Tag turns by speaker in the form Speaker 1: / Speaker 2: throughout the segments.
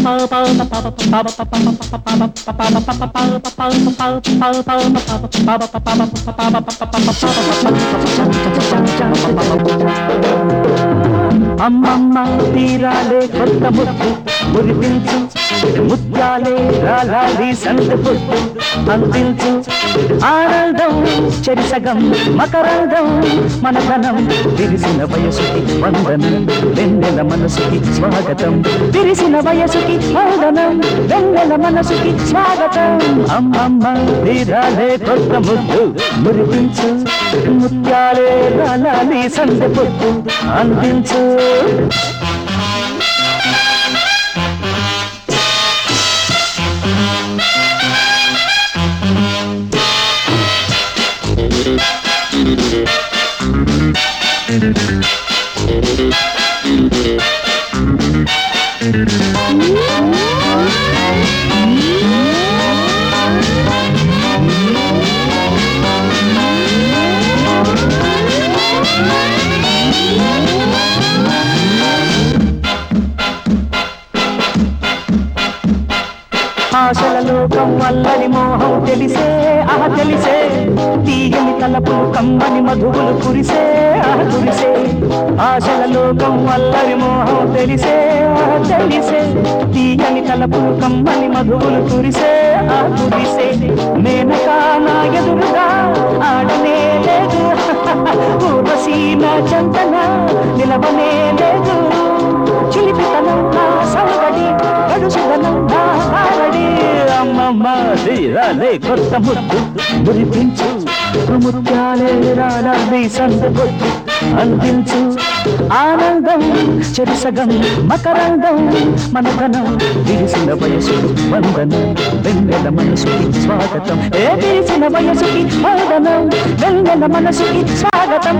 Speaker 1: అమ్మమ్మ తీరాలే కొత్త ముద్దు మురిపించు ముత్యాలే రాలాలి సంత పొద్దు అందించు ఆనందం చెరిసగం మకరందం మనధనం విరిసిన వయసుకి వందనం వెన్నెల మనసుకి స్వాగతం విరిసిన వయసుకి వందనం వెన్నెల మనసుకి స్వాగతం అమ్మమ్మ తీరాలే కొత్త ముద్దు మురిపించు ముత్యాలే రాలాలి సంత పొద్దు అందించు ఆశల లోకం వల్లని మోహం తెలిసే తెలిసే తీయని తలపులు కమ్మని మధువులు కురిసే కురిసే ఆశల లోకం వల్లని మోహం తెలిసే తెలిసే తీయని తలపులు కమ్మని మధువులు కురిసే కురిసే మేనకా నా ఎదురుగా ఆడనే లేదు ఊర్వశీ నా చందన నిలవనే లేదు చిలిపితనం నా సౌగడి గడుసుదనం నా కారడి అమ్మమ్మ తీరాలే కొత్త ముద్దు మురిపించు ముత్యాలే రాలాలి సంత పొద్దు అందించు ఆనందం చెరిసగం మకరందం మనధనం విరిసిన వయసుకి వందనం వెన్నెల మనసుకి స్వాగతం విరిసిన వయసుకి వందనం వెన్నెల మనసుకి స్వాగతం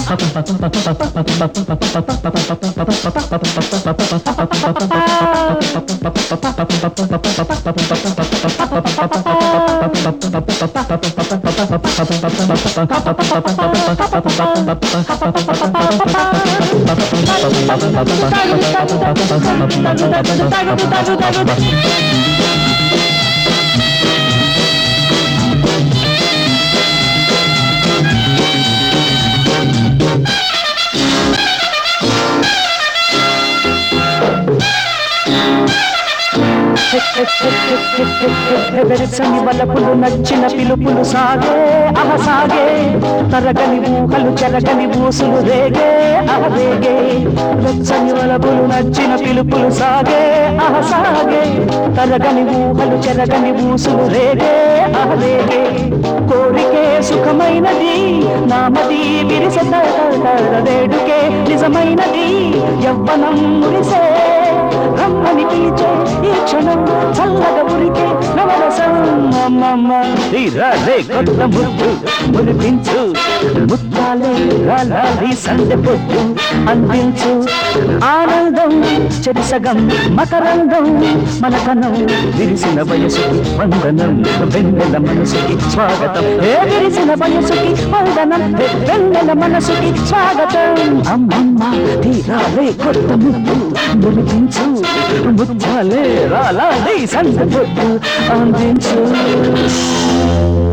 Speaker 1: వెరసని వలపులు నచ్చిన పిలుపులు సాగే సాగే తరగని ఊహలు చెరగని ఊసులు రేగే రేగే వెచ్చని వలపులు నచ్చిన పిలుపులు సాగే సాగే తరగని ఊహలు చెరగని ఊసులు రేగే రేగే కోరికే సుఖమైనది నామది విరిసే వేడుకే నిజమైనది యవ్వనం మురిసే రమ్మని పిలిచే ఈ క్షణం చల్లగా ఉరికే నవరసం అమ్మమ్మ తీరాలే కొత్త ముద్దు మురిపించు ముత్యాలే రాలాలి సంత పొద్దు అందించు ఆనందం చెరిసగం మకరందం మనధనం విరిసిన వయసుకి వందనం వెన్నెల మనసుకి స్వాగతం విరిసిన వయసుకి వందనం వెన్నెల మనసుకి స్వాగతం అమ్మమ్మ తీరాలే కొత్త ముద్దు మురిపించు ముత్యాలే రాలాలి సంత పొద్దు అందించు